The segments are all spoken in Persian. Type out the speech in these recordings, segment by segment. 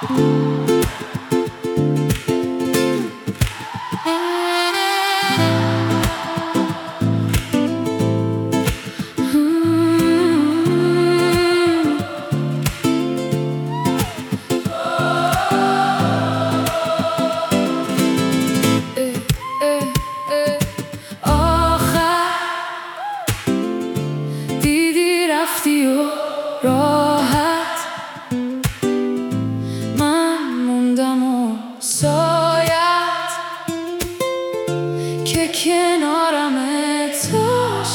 رفتی و راحت من موندم و سایت که کنارم تا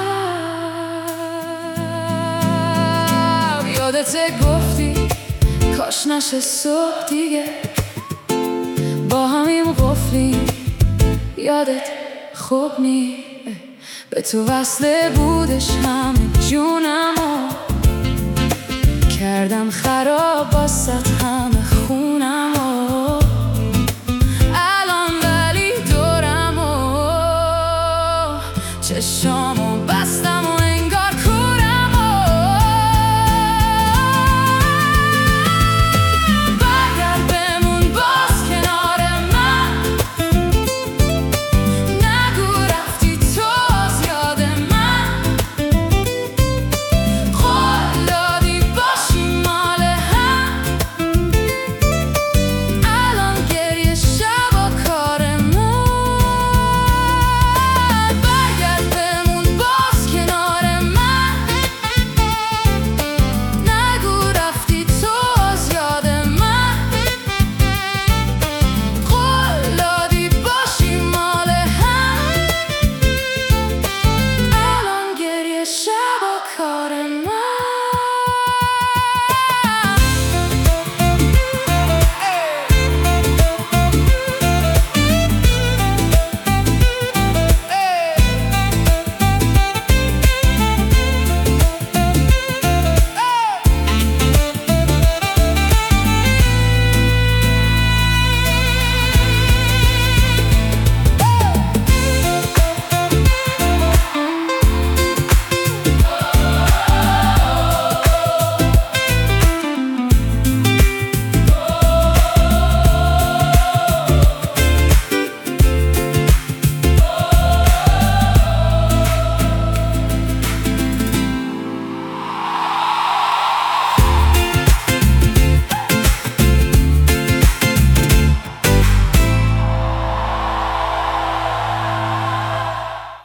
شب. یادت گفتی کاش نشه صبح دیگه با همین قفلی، یادت خوب نی به تو وصله بودش همه جونمو کردم خراب باست هم